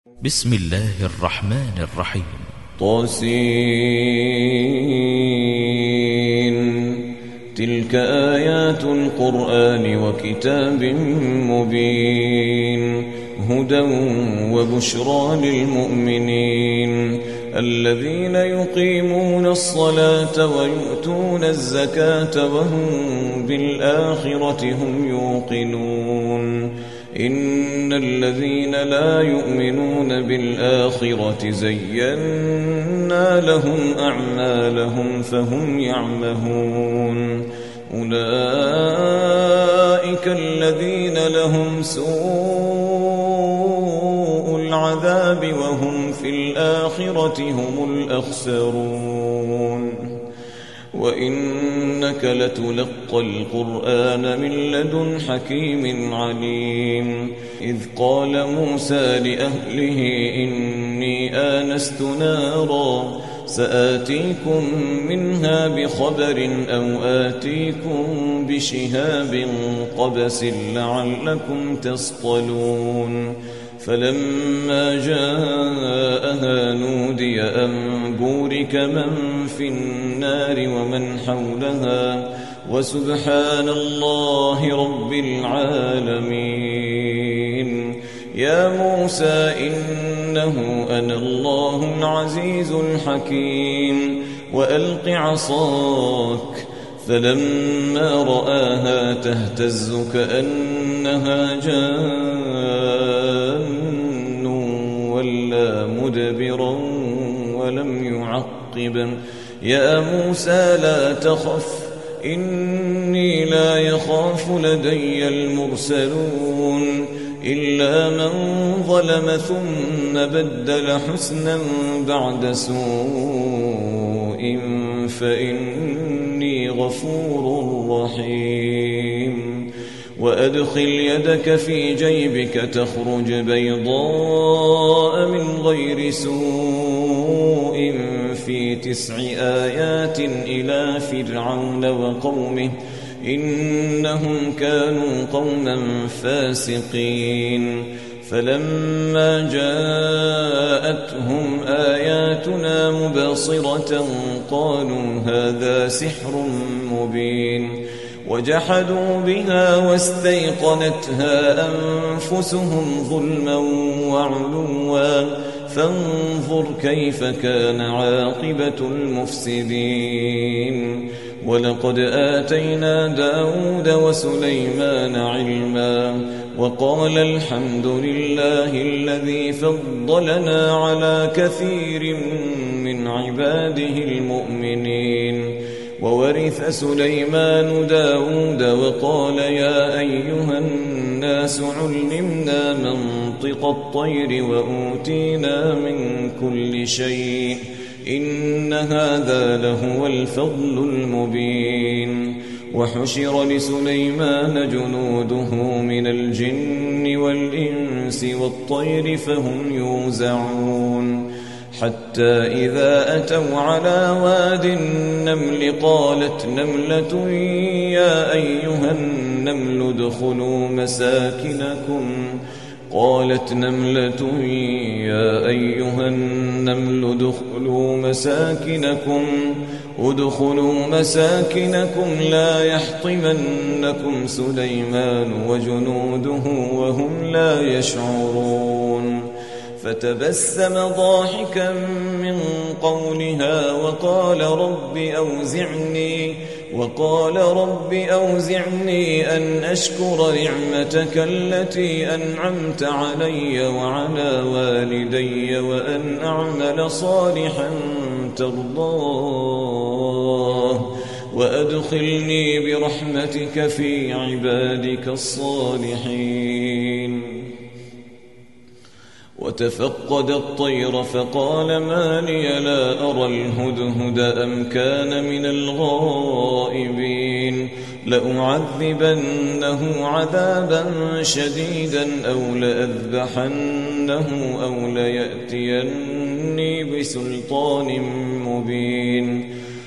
بسم الله الرحمن الرحيم. طاسين. تلك آيات القرآن وكتاب مبين هدى وبشرى للمؤمنين الذين يقيمون الصلاة ويؤتون الزكاة وهم بالآخرة هم يوقنون إن الذين لا يؤمنون بالآخرة زينا لهم أعمالهم فهم يعمهون أولئك الذين لهم سوء العذاب وهم في الآخرة هم الأخسرون وإنك لتلقى القرآن من لدن حكيم عليم إذ قال موسى لأهله إني آنست نارا سآتيكم منها بخبر أو آتيكم بشهاب قبس لعلكم تصطلون فلما جاءها نودي أن بورك من في النار ومن حولها وسبحان الله رب العالمين يا موسى إنه أنا الله العزيز الحكيم وألق عصاك فلما رآها تهتز كأنها جان ولا مدبرا ولم يعقب يا موسى لا تخف إني لا يخاف لدي المرسلون إلا من ظلم ثم بدل حسنا بعد سوء فإني غفور رحيم وأدخل يدك في جيبك تخرج بيضاء من غير سوء في 9 آيات إلى فرعون وقومه إنهم كانوا قوما فاسقين فلما جاءتهم آياتنا مبصرة قالوا هذا سحر مبين وجحدوا بها واستيقنتها أنفسهم ظلما وعلوا فانظر كيف كان عاقبة المفسدين ولقد آتينا داود وسليمان علما وقال الحمد لله الذي فضلنا على كثير من عباده المؤمنين وورث سليمان داود وقال يا أيها الناس علمنا منطق الطير وأوتينا من كل شيء إن هذا لهو الفضل المبين وحشر لسليمان جنوده من الجن والإنس والطير فهم يوزعون حتى إذا أتوا على واد النمل قالت نملة يا أيها النمل ادخلوا ادخلوا مساكنكم لا يحطمنكم سليمان وجنوده وهم لا يشعرون فتبسم ضاحكا من قولها وقال رب أوزعني أن أشكر نعمتك التي أنعمت علي وعلى والدي وأن أعمل صالحا ترضاه وأدخلني برحمتك في عبادك الصالحين وتفقد الطير فقال ما لي لا أرى الهدهد أم كان من الغائبين لأعذبنه عذابا شديدا أو لأذبحنه أو ليأتيني بسلطان مبين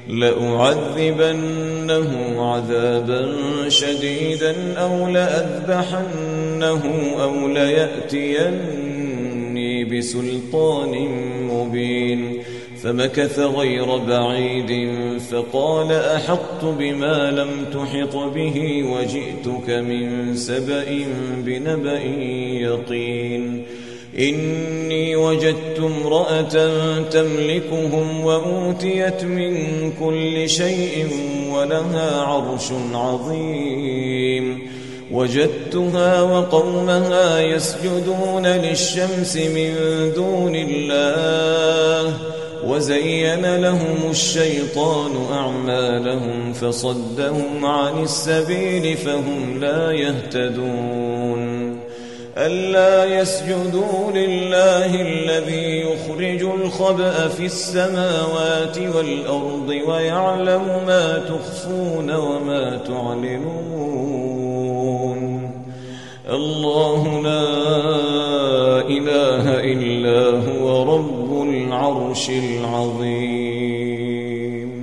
لأعذبنه عذابا شديدا أو لأذبحنه أو ليأتيني بسلطان مبين فمكث غير بعيد فقال أحطت بما لم تحط به وجئتك من سبأ بنبأ يقين إني وجدت امرأة تملكهم وأوتيت من كل شيء ولها عرش عظيم وجدتها وقومها يسجدون للشمس من دون الله وزين لهم الشيطان أعمالهم فصدهم عن السبيل فهم لا يهتدون ألا يسجدوا لله الذي يخرج الخبأ في السماوات والأرض ويعلم ما تخفون وما تعلنون الله لا إله إلا هو رب العرش العظيم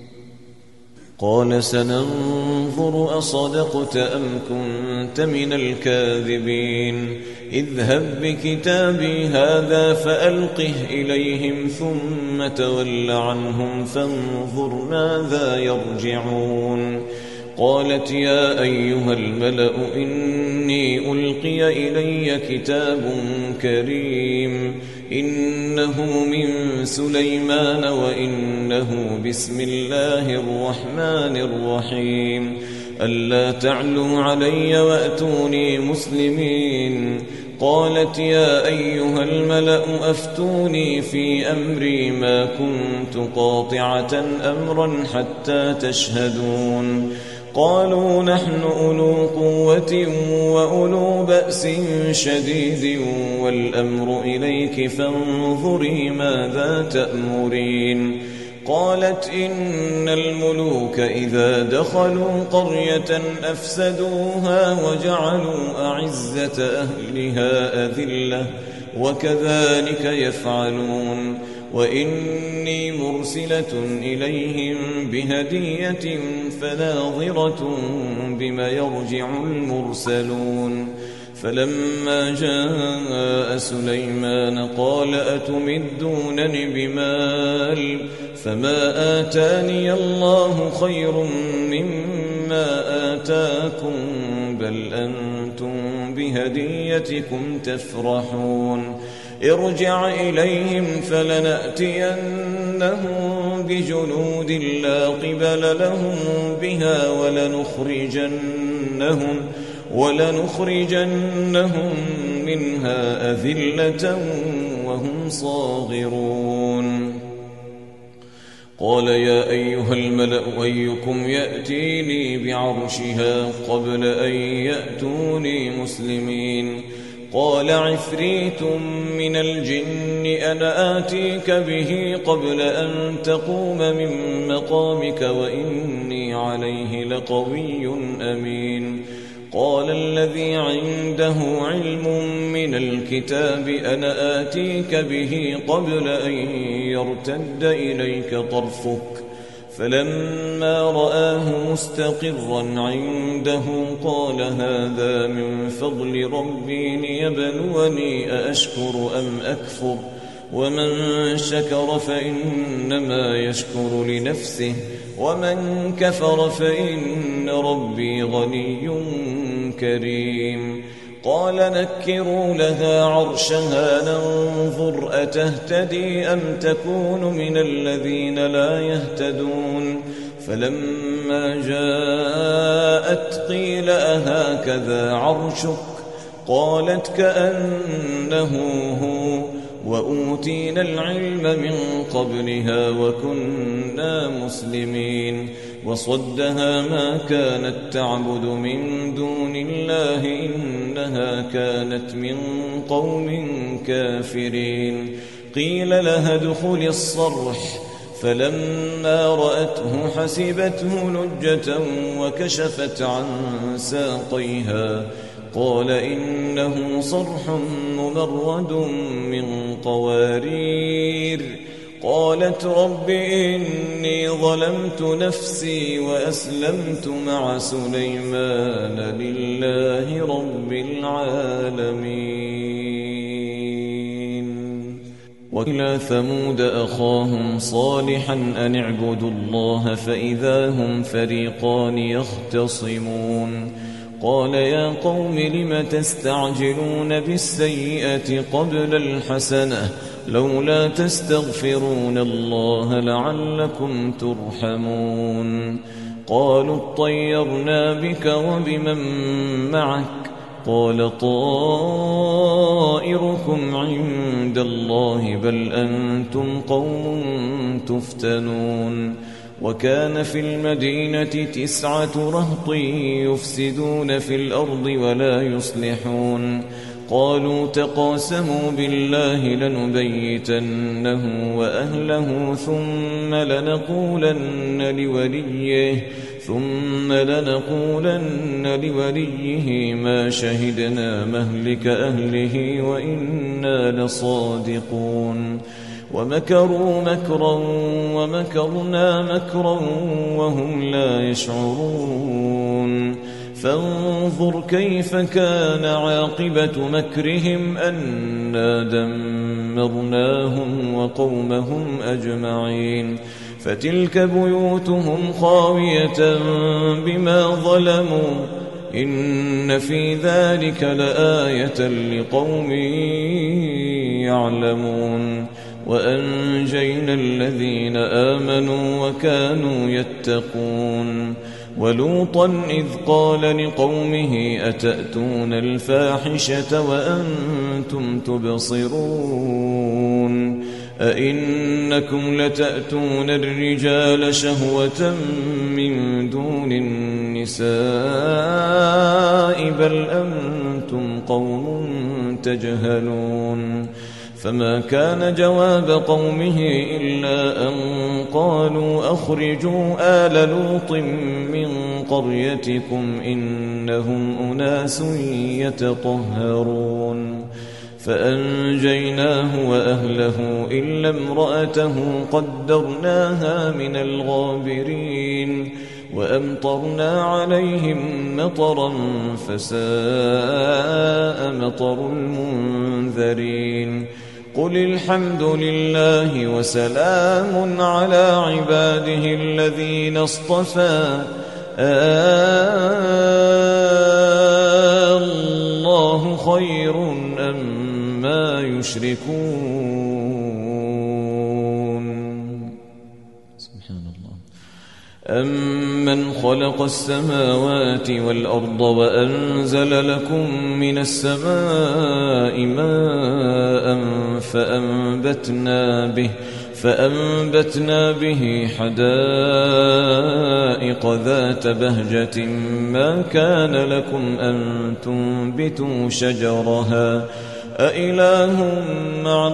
قال سننظر أصدقت أم كنت من الكاذبين اذهب بكتابي هذا فألقه إليهم ثم تول عنهم فانظر ماذا يرجعون قالت يا أيها الملأ إني ألقي إلي كتاب كريم إنه من سليمان وإنه بسم الله الرحمن الرحيم ألا تعلوا علي وأتوني مسلمين قالت يا أيها الملأ أفتوني في أمري ما كنت قاطعة أمرا حتى تشهدون قالوا نحن أولو قوة وأولو بأس شديد والأمر إليك فانظري ماذا تأمرين قالت إن الملوك إذا دخلوا قرية أفسدوها وجعلوا أعزة أهلها أذلة وكذلك يفعلون وإني مرسلة إليهم بهدية فناظرة بما يرجع المرسلون فلما جاء سليمان قال أتمدونني بمال فما آتاني الله خير مما آتاكم بل أنتم بهديتكم تفرحون ارجع إليهم فلنأتينهم بجنود لا قبل لهم بها ولنخرجنهم منها أذلة وهم صاغرون قال يا أيها الملأ أيكم يأتيني بعرشها قبل أن يأتوني مسلمين قال عفريت من الجن أنا آتيك به قبل أن تقوم من مقامك وإني عليه لقوي أمين قال الذي عنده علم من الكتاب أنا آتيك به قبل أن يرتد إليك طرفك فلما رآه مستقرا عنده قال هذا من فضل ربي ليبلوني أأشكر أم أكفر ومن شكر فإنما يشكر لنفسه ومن كفر فإن ربي غني كريم قال نكروا لها عرشها ننظر أتهتدي أم تكون من الذين لا يهتدون فلما جاءت قيل أهكذا عرشك قالت كأنه هو وأوتينا العلم من قبلها وكنا مسلمين وصدها ما كانت تعبد من دون الله إنها كانت من قوم كافرين قيل لها ادخل الصرح فلما رأته حسبته لجة وكشفت عن ساقيها قال إنه صرح ممرد من قوارير قالت رب إني ظلمت نفسي وأسلمت مع سليمان لله رب العالمين وإلى ثمود أخاهم صالحا أن اعبدوا الله فإذا هم فريقان يختصمون قال يا قوم لم تستعجلون بالسيئة قبل الحسنة لولا تستغفرون الله لعلكم ترحمون قالوا اطيرنا بك وبمن معك قال طائركم عند الله بل أنتم قوم تفتنون وكان في المدينة 9 رهط يفسدون في الأرض ولا يصلحون قالوا تقاسموا بالله لنبيتنه وأهله ثم لنقولن لوليه ما شهدنا مهلك أهله وإنا لصادقون ومكروا مكرا ومكرنا مكرا وهم لا يشعرون فانظر كيف كان عاقبة مكرهم أنا دمرناهم وقومهم أجمعين فتلك بيوتهم خاوية بما ظلموا إن في ذلك لآية لقوم يعلمون وأنجينا الذين آمنوا وكانوا يتقون ولوطا إذ قال لقومه أتأتون الفاحشة وأنتم تبصرون أئنكم لتأتون الرجال شهوة من دون النساء بل أنتم قوم تجهلون فما كان جواب قومه إلا أن قالوا أخرجوا آل لوط من قريتكم إنهم أناس يتطهرون فأنجيناه وأهله إلا امرأته قدرناها من الغابرين وأمطرنا عليهم مطرا فساء مطر المنذرين قل الحمد لله وسلام على عباده الذين اصطفى الله خير أما يشركون سبحان الله أمن خلق السماوات والأرض وأنزل لكم من السماء ماء فأنبتنا به حدائق ذات بهجة ما كان لكم أن تنبتوا شجرها أإله مع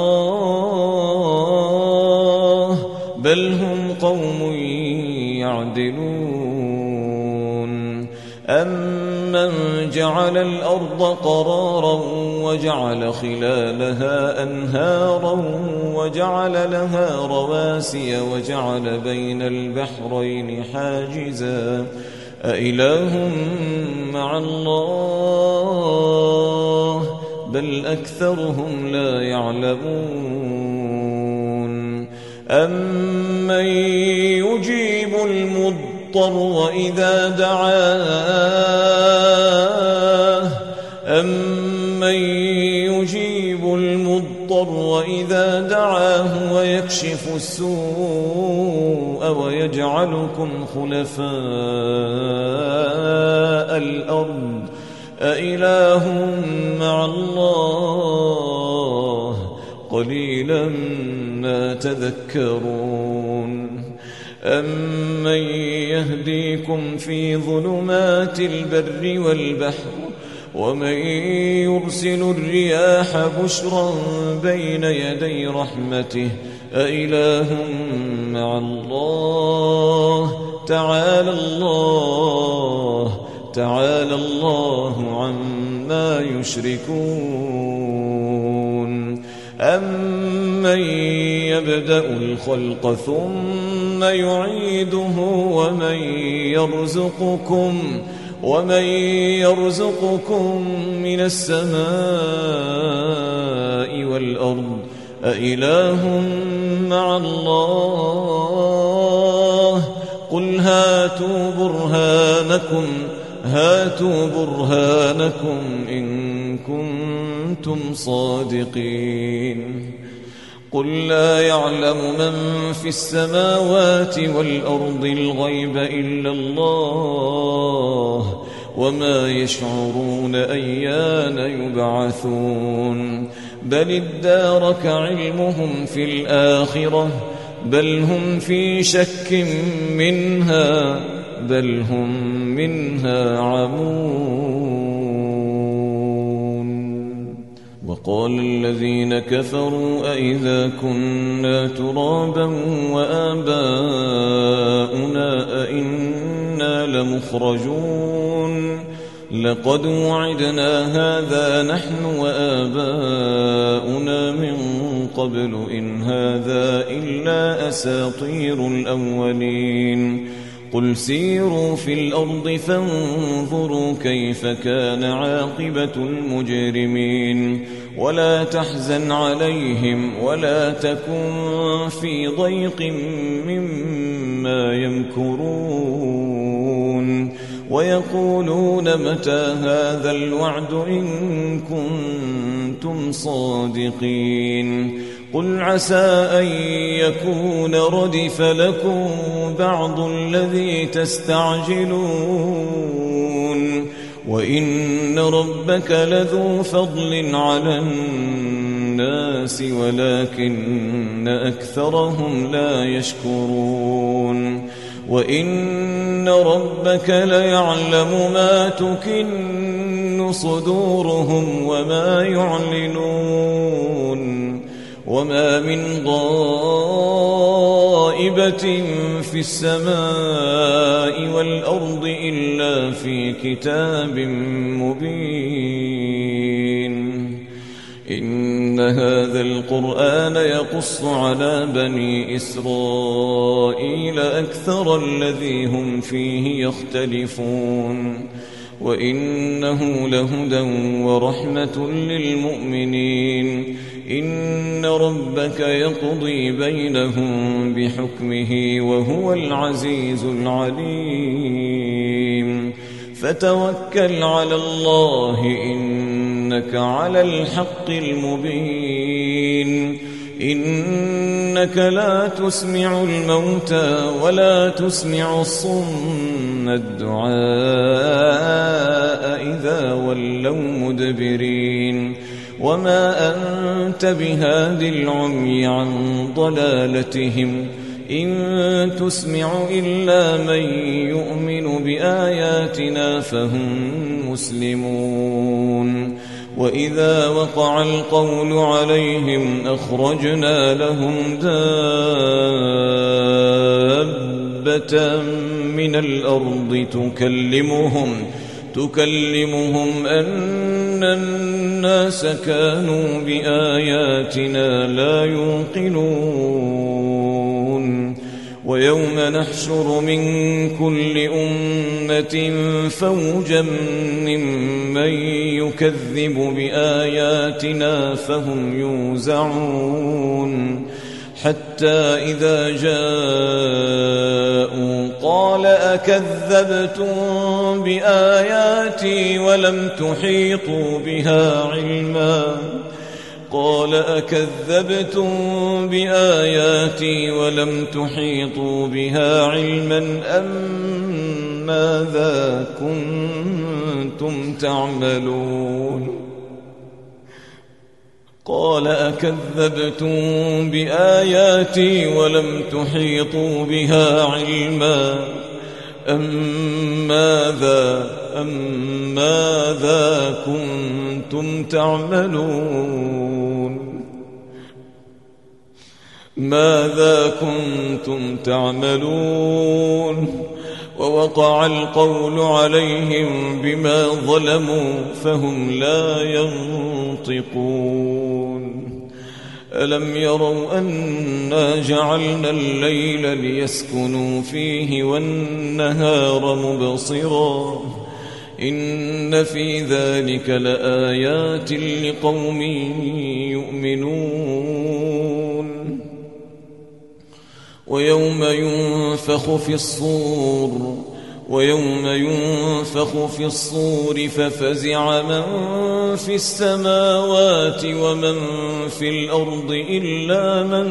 الله بل هم قوم يعدلون أمن جعل الأرض قرارا وجعل خلالها أنهارا وجعل لها رواسي وجعل بين البحرين حاجزا أإله مع الله بل أكثرهم لا يعلمون أمن يجيب المضطر وإذا دعاه ويكشف السوء ويجعلكم خلفاء الأرض أإله مع الله قليلا ما تذكرون أمن يهديكم في ظلمات البر والبحر ومن يرسل الرياح بشرا بين يدي رحمته أإله مع الله تعالى الله عما يشركون أمن يبدأ الخلق ثم يعيده ومن يرزقكم من السماء والأرض أإله مع الله قل هاتوا برهانكم إن كنتم صادقين قل لا يعلم من في السماوات والأرض الغيب إلا الله وما يشعرون أيان يبعثون بل ادارك علمهم في الآخرة بل هم في شك منها بل هم منها عمون وقال الذين كفروا أئذا كنا ترابا وآباؤنا أئنا لمخرجون لقد وعدنا هذا نحن وآباؤنا من قبل إن هذا إلا أساطير الأولين قل سيروا في الأرض فانظروا كيف كان عاقبة المجرمين ولا تحزن عليهم ولا تكن في ضيق مما يمكرون ويقولون متى هذا الوعد إن كنتم صادقين قل عسى أن يكون ردف لكم بعض الذي تستعجلون وإن ربك لذو فضل على الناس ولكن أكثرهم لا يشكرون وإن ربك ليعلم ما تكن صدورهم وما يعلنون وما من غائبة في السماء والأرض إلا في كتاب مبين إن هذا القرآن يقص على بني إسرائيل أكثر الذي هم فيه يختلفون وإنه لهدى ورحمة للمؤمنين إن ربك يقضي بينهم بحكمه وهو العزيز العليم فتوكل على الله إنك على الحق المبين إنك لا تسمع الموتى ولا تسمع الصم الدعاء إذا ولوا مدبرين وما أنت بهاد العمي عن ضلالتهم إن تسمع إلا من يؤمن بآياتنا فهم مسلمون وإذا وقع القول عليهم أخرجنا لهم دابة من الأرض تكلمهم أن الناس كانوا بآياتنا لا يوقنون ويوم نحشر من كل أمة فوجا ممن يكذب بآياتنا فهم يوزعون حتى إذا جاءوا قال أكذبتم بآياتي ولم تحيطوا بها علما قال أكذبتم بآياتي ولم تحيطوا بها علما أم ماذا كنتم تعملون قال أكذبتم بآياتي ولم تحيطوا بها علما أم ماذا كنتم تعملون ماذا كنتم تعملون ووقع القول عليهم بما ظلموا فهم لا ينطقون ألم يروا أنا جعلنا الليل ليسكنوا فيه والنهار مبصرا إن في ذلك لآيات لقوم يؤمنون ويوم ينفخ في الصور ففزع من في السماوات ومن في الأرض إلا من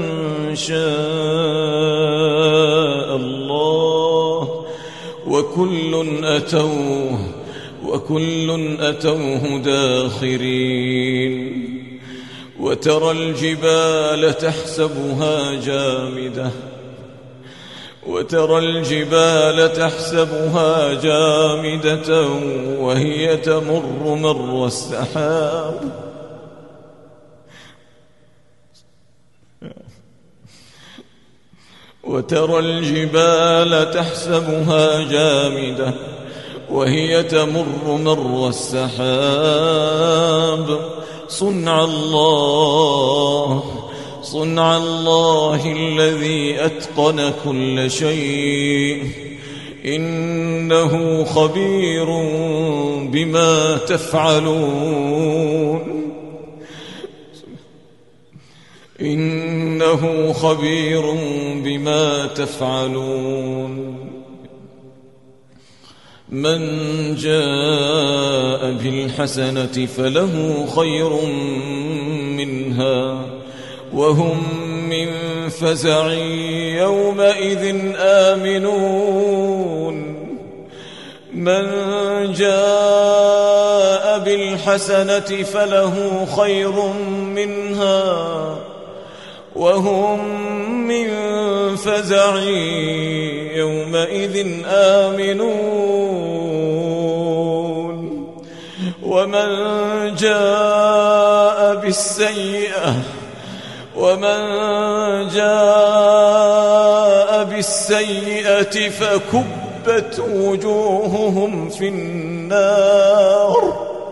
شاء الله وكل أتوه داخرين وترى الجبال تحسبها جامدة وهي تمر مر السحاب صنع الله الذي أتقن كل شيء إنه خبير بما تفعلون من جاء بالحسنة فله خير منها وهم من فزع يومئذ آمنون من جاء بالحسنة فله خير منها وهم من فزع يومئذ آمنون ومن جاء بالسيئة فكبت وجوههم في النار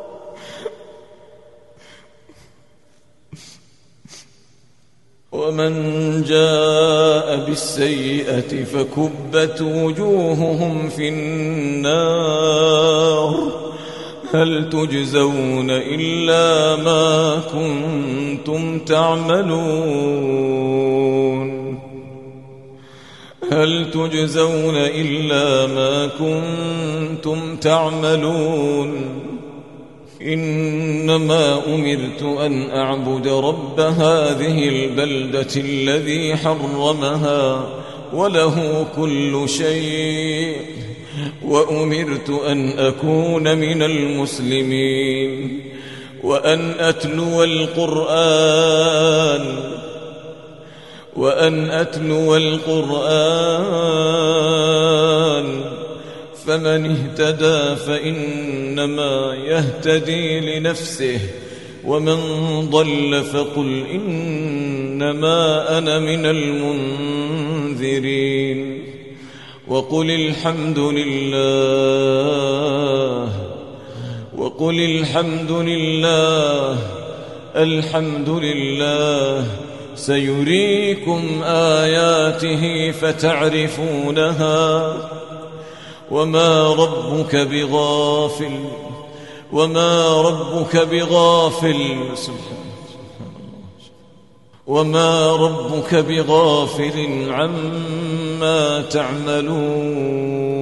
هل تجزون إلا ما كنتم تعملون إنما أمرت أن أعبد رب هذه البلدة الذي حرمها وله كل شيء وأمرت أن أكون من المسلمين وأن أتلو القرآن فمن اهتدى فإنما يهتدي لنفسه ومن ضل فقل إنما أنا من المنذرين وقل الحمد لله سيريكم آياته فتعرفونها وما ربك بغافل عما تعملون